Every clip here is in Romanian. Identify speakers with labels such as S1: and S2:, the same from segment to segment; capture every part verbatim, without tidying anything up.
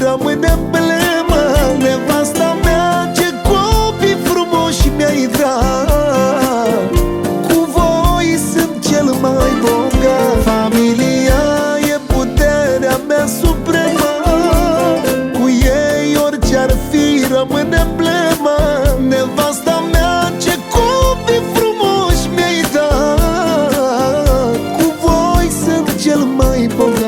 S1: rămâne emblemă. Nevasta mea, ce copii frumoși mi-ai dat, cu voi sunt cel mai bogat. Familia e puterea mea supremă, cu ei orice-ar fi rămâne emblemă. Nevasta mea, ce copii frumoși mi-ai dat, cu voi sunt cel mai bogat.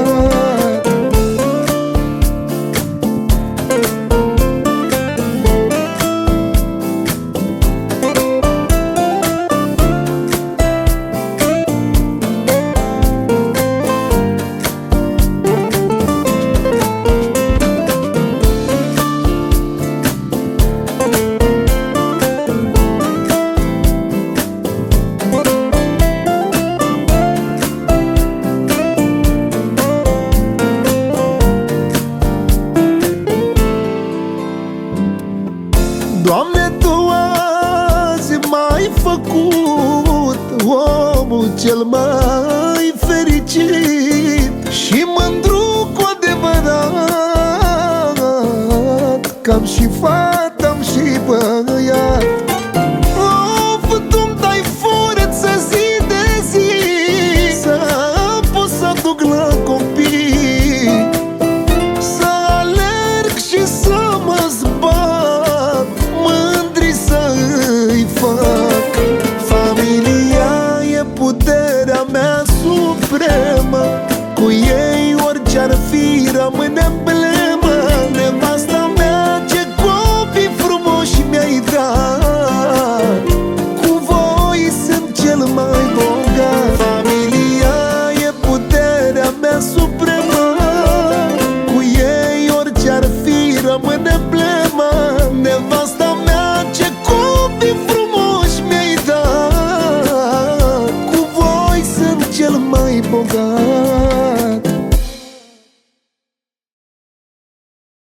S1: Doamne, Tu azi m-ai făcut omul cel mai fericit și mândru cu adevărat, că am și fată, am și băiat. Of, Tu-mi dai forță zi de zi să pot să duc la copii, să alerg și să mă zbat, mândri să-i fac. Familia e puterea mea supremă, cu ei orice-ar fi rămâne emblemă. Nevasta mea, ce copii frumoși mi-ai dat, cu voi sunt cel mai bogat. Familia e puterea mea supremă, cu ei orice-ar fi rămâne